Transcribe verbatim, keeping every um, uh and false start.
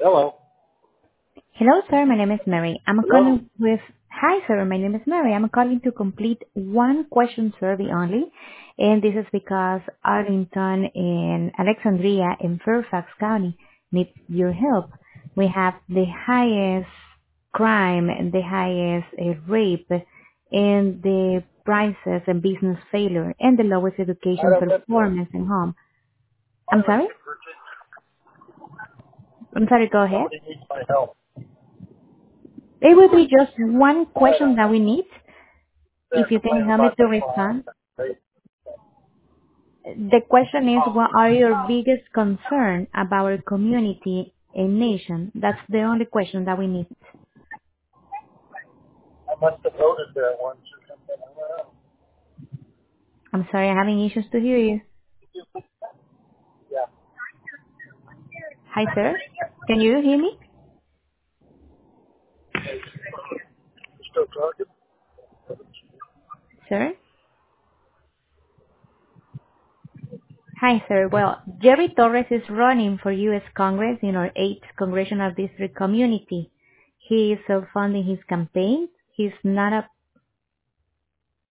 Hello. Hello, sir. My name is Mary. I'm Hello. calling with... Hi, sir. My name is Mary. I'm calling to complete one question survey only, and this is because Arlington and Alexandria in Fairfax County needs your help. We have the highest crime and the highest uh, rape and the prices and business failure and the lowest I education don't live there. performance in home. I I'm live sorry? in Virginia. I'm sorry, go ahead. Somebody needs my help. It will be just one All right, question that we need. I'm If you can complaining help me about to the crime. respond. The question is, what are your biggest concern about our community and nation? That's the only question that we need. I must have voted there once or something. I'm sorry, I'm having issues to hear you. Yeah. Hi, sir. Can you hear me? You still talking? Sir? Hi, sir. Well, Jerry Torres is running for U S Congress in our eighth Congressional District community. He is self-funding his campaign. He's not a